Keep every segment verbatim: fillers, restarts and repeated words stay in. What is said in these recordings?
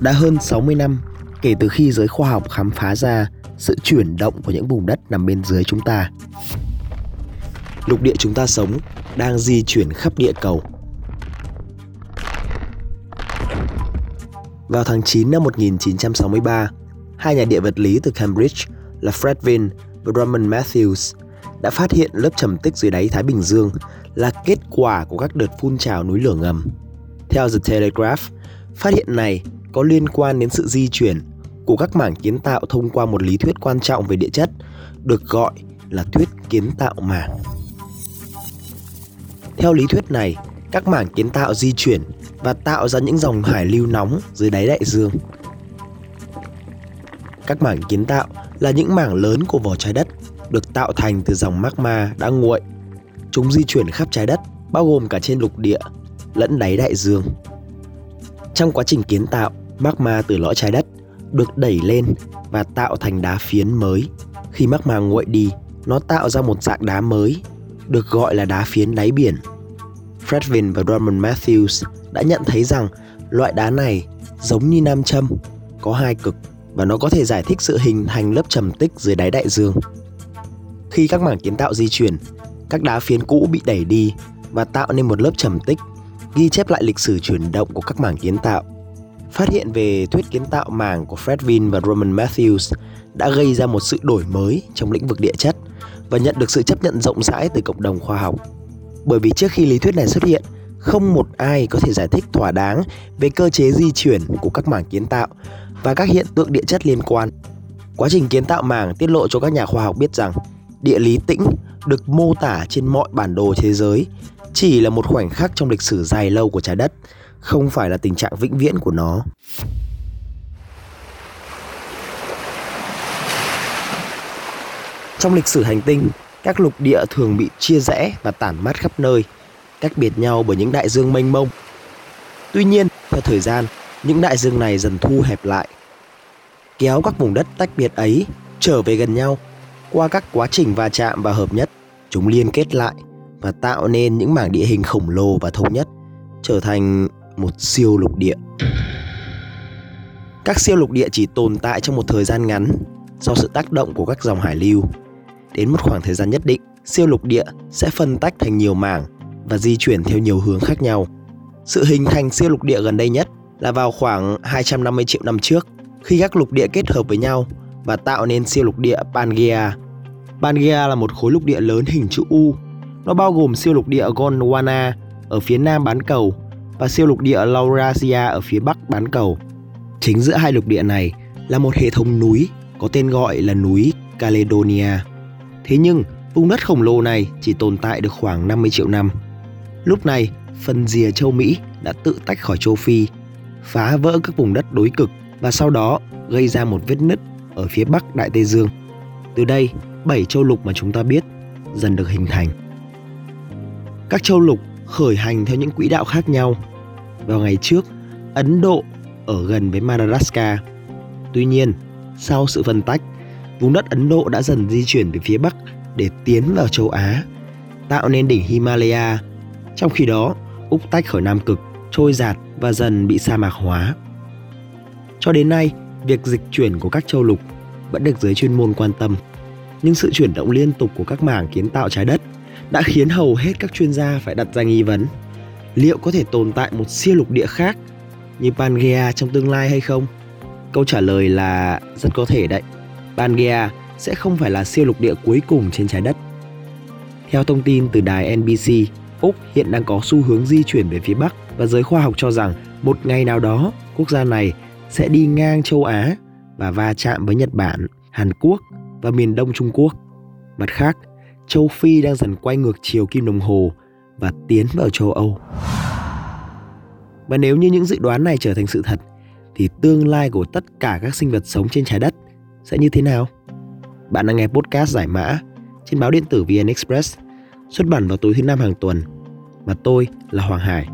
Đã hơn sáu mươi năm kể từ khi giới khoa học khám phá ra sự chuyển động của những vùng đất nằm bên dưới chúng ta. Lục địa chúng ta sống đang di chuyển khắp địa cầu. Vào tháng chín năm một nghìn chín trăm sáu mươi ba, hai nhà địa vật lý từ Cambridge là Fred Vin và Drummond Matthews đã phát hiện lớp trầm tích dưới đáy Thái Bình Dương là kết quả của các đợt phun trào núi lửa ngầm. Theo The Telegraph, phát hiện này có liên quan đến sự di chuyển của các mảng kiến tạo thông qua một lý thuyết quan trọng về địa chất, được gọi là thuyết kiến tạo mảng. Theo lý thuyết này, các mảng kiến tạo di chuyển và tạo ra những dòng hải lưu nóng dưới đáy đại dương. Các mảng kiến tạo là những mảng lớn của vỏ trái đất, được tạo thành từ dòng magma đã nguội. Chúng di chuyển khắp trái đất, bao gồm cả trên lục địa lẫn đáy đại dương. Trong quá trình kiến tạo, magma từ lõi trái đất được đẩy lên và tạo thành đá phiến mới. Khi magma nguội đi, nó tạo ra một dạng đá mới, được gọi là đá phiến đáy biển. Fred Vin và Drummond Matthews đã nhận thấy rằng loại đá này giống như nam châm, có hai cực, và nó có thể giải thích sự hình thành lớp trầm tích dưới đáy đại dương. Khi các mảng kiến tạo di chuyển, các đá phiến cũ bị đẩy đi và tạo nên một lớp trầm tích, ghi chép lại lịch sử chuyển động của các mảng kiến tạo. Phát hiện về thuyết kiến tạo mảng của Fred Vin và Drummond Matthews đã gây ra một sự đổi mới trong lĩnh vực địa chất và nhận được sự chấp nhận rộng rãi từ cộng đồng khoa học. Bởi vì trước khi lý thuyết này xuất hiện, không một ai có thể giải thích thỏa đáng về cơ chế di chuyển của các mảng kiến tạo và các hiện tượng địa chất liên quan. Quá trình kiến tạo mảng tiết lộ cho các nhà khoa học biết rằng địa lý tĩnh được mô tả trên mọi bản đồ thế giới chỉ là một khoảnh khắc trong lịch sử dài lâu của trái đất, không phải là tình trạng vĩnh viễn của nó. Trong lịch sử hành tinh, các lục địa thường bị chia rẽ và tản mát khắp nơi, cách biệt nhau bởi những đại dương mênh mông. Tuy nhiên, theo thời gian, những đại dương này dần thu hẹp lại, kéo các vùng đất tách biệt ấy trở về gần nhau. Qua các quá trình va chạm và hợp nhất, chúng liên kết lại và tạo nên những mảng địa hình khổng lồ và thống nhất, trở thành một siêu lục địa. Các siêu lục địa chỉ tồn tại trong một thời gian ngắn do sự tác động của các dòng hải lưu. Đến một khoảng thời gian nhất định, siêu lục địa sẽ phân tách thành nhiều mảng và di chuyển theo nhiều hướng khác nhau. Sự hình thành siêu lục địa gần đây nhất là vào khoảng hai trăm năm mươi triệu năm trước, khi các lục địa kết hợp với nhau và tạo nên siêu lục địa Pangaea. Pangaea là một khối lục địa lớn hình chữ U. Nó bao gồm siêu lục địa Gondwana ở phía nam bán cầu và siêu lục địa Laurasia ở phía bắc bán cầu. Chính giữa hai lục địa này là một hệ thống núi có tên gọi là núi Caledonia. Thế nhưng, vùng đất khổng lồ này chỉ tồn tại được khoảng năm mươi triệu năm. Lúc này, phần rìa châu Mỹ đã tự tách khỏi châu Phi, phá vỡ các vùng đất đối cực và sau đó gây ra một vết nứt ở phía bắc Đại Tây Dương. Từ đây, bảy châu lục mà chúng ta biết dần được hình thành. Các châu lục khởi hành theo những quỹ đạo khác nhau. Vào ngày trước, Ấn Độ ở gần với Madagascar. Tuy nhiên, sau sự phân tách, vùng đất Ấn Độ đã dần di chuyển về phía bắc để tiến vào châu Á, tạo nên đỉnh Himalaya. Trong khi đó, Úc tách khỏi Nam Cực, trôi dạt và dần bị sa mạc hóa. Cho đến nay, việc dịch chuyển của các châu lục vẫn được giới chuyên môn quan tâm. Nhưng sự chuyển động liên tục của các mảng kiến tạo trái đất đã khiến hầu hết các chuyên gia phải đặt ra nghi vấn: liệu có thể tồn tại một siêu lục địa khác như Pangaea trong tương lai hay không? Câu trả lời là rất có thể đấy. Pangaea sẽ không phải là siêu lục địa cuối cùng trên trái đất. Theo thông tin từ đài en bê xê, Úc hiện đang có xu hướng di chuyển về phía Bắc và giới khoa học cho rằng một ngày nào đó quốc gia này sẽ đi ngang châu Á và va chạm với Nhật Bản, Hàn Quốc và miền Đông Trung Quốc. Mặt khác, châu Phi đang dần quay ngược chiều kim đồng hồ và tiến vào châu Âu. Và nếu như những dự đoán này trở thành sự thật, thì tương lai của tất cả các sinh vật sống trên trái đất sẽ như thế nào? Bạn đang nghe podcast Giải Mã trên báo điện tử vê en Express, xuất bản vào tối thứ năm hàng tuần. Và tôi là Hoàng Hải.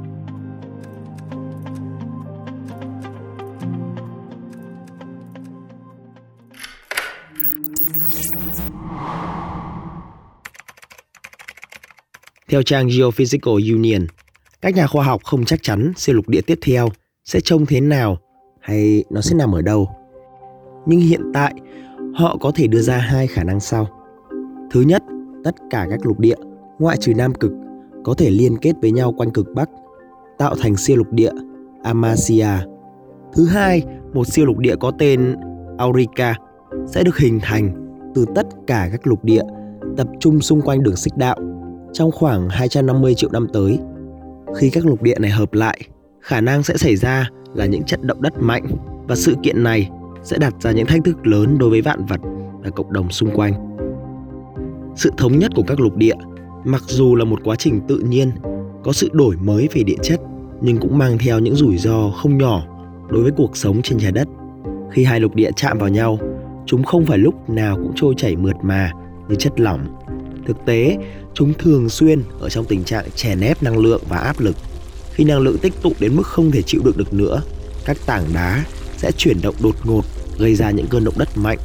Theo trang Geophysical Union, các nhà khoa học không chắc chắn siêu lục địa tiếp theo sẽ trông thế nào hay nó sẽ nằm ở đâu. Nhưng hiện tại, họ có thể đưa ra hai khả năng sau. Thứ nhất, tất cả các lục địa, ngoại trừ Nam Cực, có thể liên kết với nhau quanh cực Bắc, tạo thành siêu lục địa Amasya. Thứ hai, một siêu lục địa có tên Auriga sẽ được hình thành từ tất cả các lục địa tập trung xung quanh đường xích đạo trong khoảng hai trăm năm mươi triệu năm tới. Khi các lục địa này hợp lại, khả năng sẽ xảy ra là những trận động đất mạnh, và sự kiện này sẽ đặt ra những thách thức lớn đối với vạn vật và cộng đồng xung quanh. Sự thống nhất của các lục địa, mặc dù là một quá trình tự nhiên, có sự đổi mới về địa chất, nhưng cũng mang theo những rủi ro không nhỏ đối với cuộc sống trên trái đất. Khi hai lục địa chạm vào nhau, chúng không phải lúc nào cũng trôi chảy mượt mà như chất lỏng. Thực tế, chúng thường xuyên ở trong tình trạng chèn ép năng lượng và áp lực. Khi năng lượng tích tụ đến mức không thể chịu đựng được nữa, các tảng đá sẽ chuyển động đột ngột, gây ra những cơn động đất mạnh.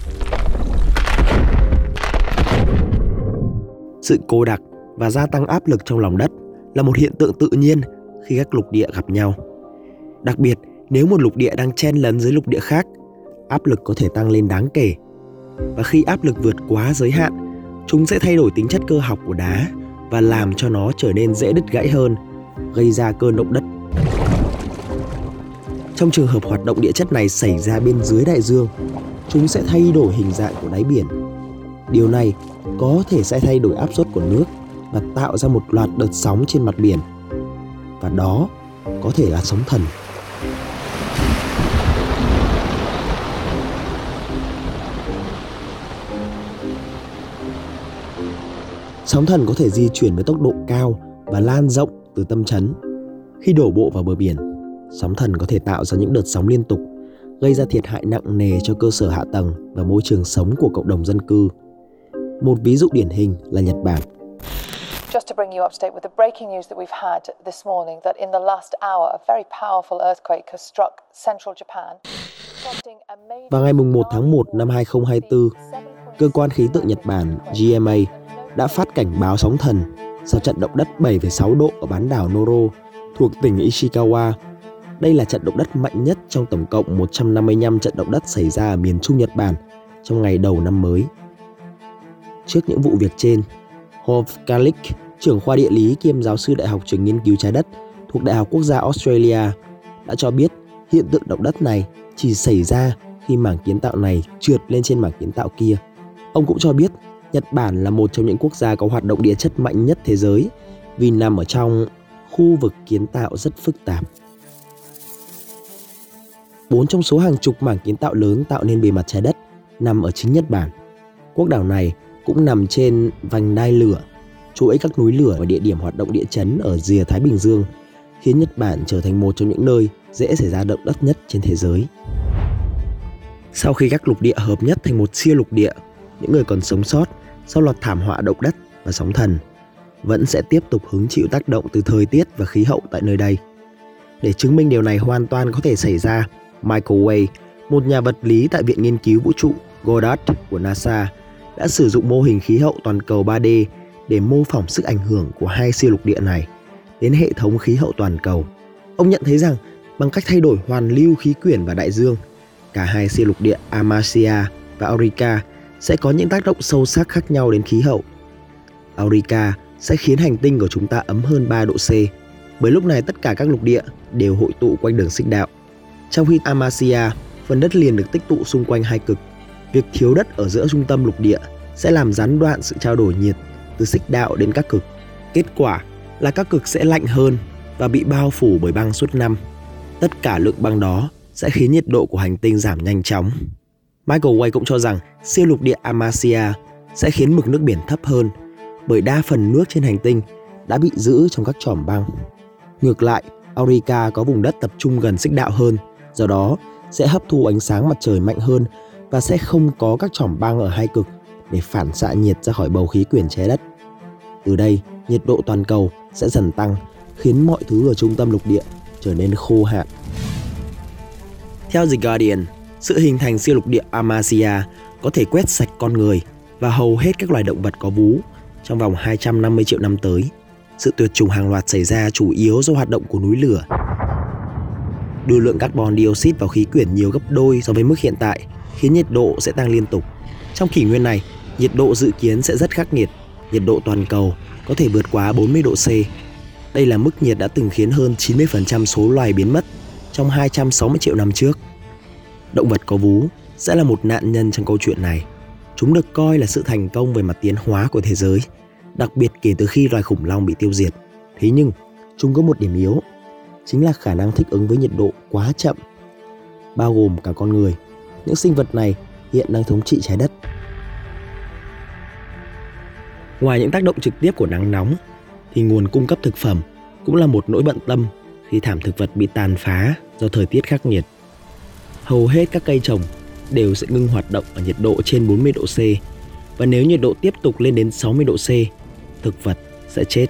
Sự cô đặc và gia tăng áp lực trong lòng đất là một hiện tượng tự nhiên khi các lục địa gặp nhau. Đặc biệt, nếu một lục địa đang chen lấn dưới lục địa khác, áp lực có thể tăng lên đáng kể. Và khi áp lực vượt quá giới hạn, chúng sẽ thay đổi tính chất cơ học của đá và làm cho nó trở nên dễ đứt gãy hơn, gây ra cơn động đất. Trong trường hợp hoạt động địa chất này xảy ra bên dưới đại dương, chúng sẽ thay đổi hình dạng của đáy biển. Điều này có thể sẽ thay đổi áp suất của nước và tạo ra một loạt đợt sóng trên mặt biển. Và đó có thể là sóng thần. Sóng thần có thể di chuyển với tốc độ cao và lan rộng từ tâm chấn. Khi đổ bộ vào bờ biển, sóng thần có thể tạo ra những đợt sóng liên tục, gây ra thiệt hại nặng nề cho cơ sở hạ tầng và môi trường sống của cộng đồng dân cư. Một ví dụ điển hình là Nhật Bản. Just to bring you up to date with the breaking news that we've had this morning, that in the last hour a very powerful earthquake has struck central Japan. Vào ngày một tháng một năm hai không hai tư, cơ quan khí tượng Nhật Bản G M A đã phát cảnh báo sóng thần sau trận động đất bảy phẩy sáu độ ở bán đảo Noro thuộc tỉnh Ishikawa. Đây là trận động đất mạnh nhất trong tổng cộng một trăm năm mươi lăm trận động đất xảy ra ở miền Trung Nhật Bản trong ngày đầu năm mới. Trước những vụ việc trên, Hov Kalik, trưởng khoa địa lý kiêm giáo sư đại học trường nghiên cứu trái đất thuộc Đại học Quốc gia Australia, đã cho biết hiện tượng động đất này chỉ xảy ra khi mảng kiến tạo này trượt lên trên mảng kiến tạo kia. Ông cũng cho biết Nhật Bản là một trong những quốc gia có hoạt động địa chất mạnh nhất thế giới vì nằm ở trong khu vực kiến tạo rất phức tạp. Bốn trong số hàng chục mảng kiến tạo lớn tạo nên bề mặt trái đất nằm ở chính Nhật Bản. Quốc đảo này cũng nằm trên vành đai lửa, chuỗi các núi lửa và địa điểm hoạt động địa chấn ở rìa Thái Bình Dương, khiến Nhật Bản trở thành một trong những nơi dễ xảy ra động đất nhất trên thế giới. Sau khi các lục địa hợp nhất thành một siêu lục địa, những người còn sống sót sau loạt thảm họa động đất và sóng thần vẫn sẽ tiếp tục hứng chịu tác động từ thời tiết và khí hậu tại nơi đây. Để chứng minh điều này hoàn toàn có thể xảy ra, Michael Way, một nhà vật lý tại Viện Nghiên cứu Vũ trụ Goddard của NASA, đã sử dụng mô hình khí hậu toàn cầu ba D để mô phỏng sức ảnh hưởng của hai siêu lục địa này đến hệ thống khí hậu toàn cầu. Ông nhận thấy rằng bằng cách thay đổi hoàn lưu khí quyển và đại dương, cả hai siêu lục địa Amasya và Auriga sẽ có những tác động sâu sắc khác nhau đến khí hậu. Auriga sẽ khiến hành tinh của chúng ta ấm hơn ba độ C, bởi lúc này tất cả các lục địa đều hội tụ quanh đường xích đạo. Trong khi Amasya, phần đất liền được tích tụ xung quanh hai cực. Việc thiếu đất ở giữa trung tâm lục địa sẽ làm gián đoạn sự trao đổi nhiệt từ xích đạo đến các cực. Kết quả là các cực sẽ lạnh hơn và bị bao phủ bởi băng suốt năm. Tất cả lượng băng đó sẽ khiến nhiệt độ của hành tinh giảm nhanh chóng. Michael Way cũng cho rằng siêu lục địa Amasya sẽ khiến mực nước biển thấp hơn, bởi đa phần nước trên hành tinh đã bị giữ trong các chòm băng. Ngược lại, Auriga có vùng đất tập trung gần xích đạo hơn, do đó sẽ hấp thu ánh sáng mặt trời mạnh hơn và sẽ không có các chòm băng ở hai cực để phản xạ nhiệt ra khỏi bầu khí quyển trái đất. Từ đây, nhiệt độ toàn cầu sẽ dần tăng, khiến mọi thứ ở trung tâm lục địa trở nên khô hạn. Theo The Guardian, sự hình thành siêu lục địa Amasya có thể quét sạch con người và hầu hết các loài động vật có vú trong vòng hai trăm năm mươi triệu năm tới. Sự tuyệt chủng hàng loạt xảy ra chủ yếu do hoạt động của núi lửa. Đưa lượng carbon dioxide vào khí quyển nhiều gấp đôi so với mức hiện tại, khiến nhiệt độ sẽ tăng liên tục. Trong kỷ nguyên này, nhiệt độ dự kiến sẽ rất khắc nghiệt, nhiệt độ toàn cầu có thể vượt quá bốn mươi độ C. Đây là mức nhiệt đã từng khiến hơn chín mươi phần trăm số loài biến mất trong hai trăm sáu mươi triệu năm trước. Động vật có vú sẽ là một nạn nhân trong câu chuyện này. Chúng được coi là sự thành công về mặt tiến hóa của thế giới, đặc biệt kể từ khi loài khủng long bị tiêu diệt. Thế nhưng, chúng có một điểm yếu, chính là khả năng thích ứng với nhiệt độ quá chậm, bao gồm cả con người. Những sinh vật này hiện đang thống trị trái đất. Ngoài những tác động trực tiếp của nắng nóng, thì nguồn cung cấp thực phẩm cũng là một nỗi bận tâm khi thảm thực vật bị tàn phá do thời tiết khắc nghiệt. Hầu hết các cây trồng đều sẽ ngưng hoạt động ở nhiệt độ trên bốn mươi độ C, và nếu nhiệt độ tiếp tục lên đến sáu mươi độ C, thực vật sẽ chết.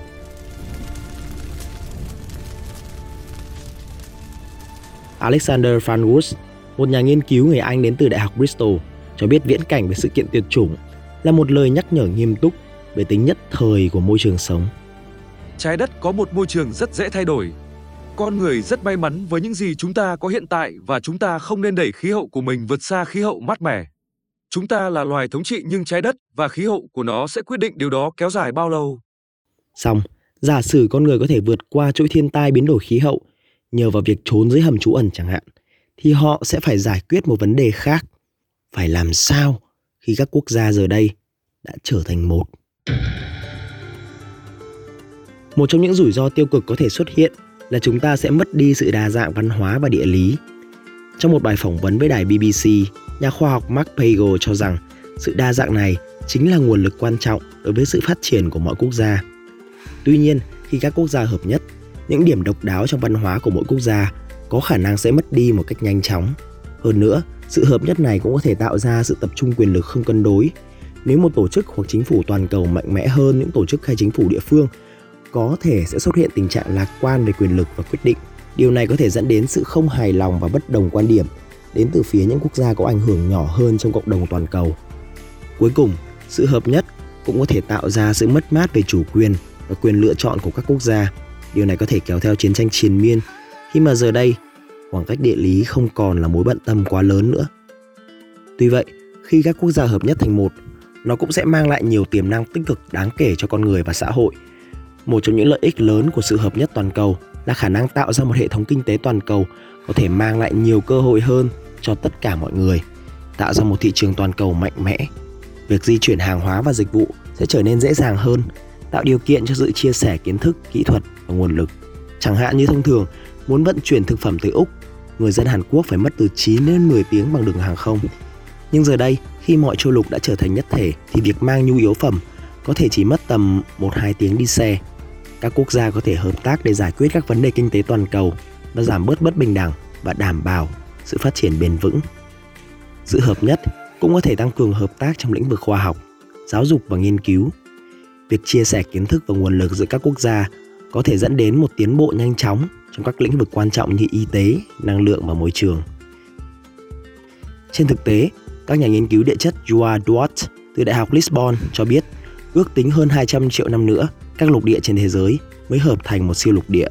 Alexander Van Woest, một nhà nghiên cứu người Anh đến từ Đại học Bristol, cho biết viễn cảnh về sự kiện tuyệt chủng là một lời nhắc nhở nghiêm túc về tính nhất thời của môi trường sống. Trái đất có một môi trường rất dễ thay đổi. Con người rất may mắn với những gì chúng ta có hiện tại và chúng ta không nên đẩy khí hậu của mình vượt xa khí hậu mát mẻ. Chúng ta là loài thống trị nhưng trái đất và khí hậu của nó sẽ quyết định điều đó kéo dài bao lâu. Song, giả sử con người có thể vượt qua chuỗi thiên tai biến đổi khí hậu nhờ vào việc trốn dưới hầm trú ẩn chẳng hạn, thì họ sẽ phải giải quyết một vấn đề khác. Phải làm sao khi các quốc gia giờ đây đã trở thành một? Một trong những rủi ro tiêu cực có thể xuất hiện là chúng ta sẽ mất đi sự đa dạng văn hóa và địa lý. Trong một bài phỏng vấn với đài B B C, nhà khoa học Mark Pagel cho rằng sự đa dạng này chính là nguồn lực quan trọng đối với sự phát triển của mọi quốc gia. Tuy nhiên, khi các quốc gia hợp nhất, những điểm độc đáo trong văn hóa của mỗi quốc gia có khả năng sẽ mất đi một cách nhanh chóng. Hơn nữa, sự hợp nhất này cũng có thể tạo ra sự tập trung quyền lực không cân đối. Nếu một tổ chức hoặc chính phủ toàn cầu mạnh mẽ hơn những tổ chức hay chính phủ địa phương, có thể sẽ xuất hiện tình trạng lạc quan về quyền lực và quyết định. Điều này có thể dẫn đến sự không hài lòng và bất đồng quan điểm đến từ phía những quốc gia có ảnh hưởng nhỏ hơn trong cộng đồng toàn cầu. Cuối cùng, sự hợp nhất cũng có thể tạo ra sự mất mát về chủ quyền và quyền lựa chọn của các quốc gia. Điều này có thể kéo theo chiến tranh triền miên, khi mà giờ đây, khoảng cách địa lý không còn là mối bận tâm quá lớn nữa. Tuy vậy, khi các quốc gia hợp nhất thành một, nó cũng sẽ mang lại nhiều tiềm năng tích cực đáng kể cho con người và xã hội. Một trong những lợi ích lớn của sự hợp nhất toàn cầu là khả năng tạo ra một hệ thống kinh tế toàn cầu có thể mang lại nhiều cơ hội hơn cho tất cả mọi người, tạo ra một thị trường toàn cầu mạnh mẽ. Việc di chuyển hàng hóa và dịch vụ sẽ trở nên dễ dàng hơn, tạo điều kiện cho sự chia sẻ kiến thức, kỹ thuật và nguồn lực. Chẳng hạn như thông thường, muốn vận chuyển thực phẩm tới Úc, người dân Hàn Quốc phải mất từ chín đến mười tiếng bằng đường hàng không. Nhưng giờ đây, khi mọi châu lục đã trở thành nhất thể, thì việc mang nhu yếu phẩm có thể chỉ mất tầm một đến hai tiếng đi xe. Các quốc gia có thể hợp tác để giải quyết các vấn đề kinh tế toàn cầu và giảm bớt bất bình đẳng và đảm bảo sự phát triển bền vững. Sự hợp nhất cũng có thể tăng cường hợp tác trong lĩnh vực khoa học, giáo dục và nghiên cứu. Việc chia sẻ kiến thức và nguồn lực giữa các quốc gia có thể dẫn đến một tiến bộ nhanh chóng trong các lĩnh vực quan trọng như y tế, năng lượng và môi trường. Trên thực tế, các nhà nghiên cứu địa chất João Duarte từ Đại học Lisbon cho biết ước tính hơn hai trăm triệu năm nữa, các lục địa trên thế giới mới hợp thành một siêu lục địa.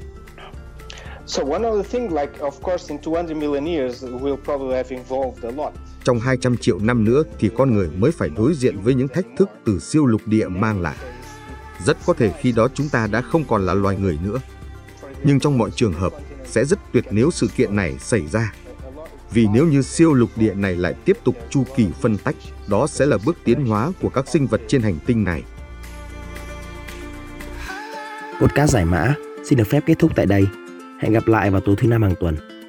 Trong hai trăm triệu năm nữa thì con người mới phải đối diện với những thách thức từ siêu lục địa mang lại. Rất có thể khi đó chúng ta đã không còn là loài người nữa. Nhưng trong mọi trường hợp, sẽ rất tuyệt nếu sự kiện này xảy ra. Vì nếu như siêu lục địa này lại tiếp tục chu kỳ phân tách, đó sẽ là bước tiến hóa của các sinh vật trên hành tinh này. Podcast giải mã xin được phép kết thúc tại đây. Hẹn gặp lại vào tối thứ năm hàng tuần.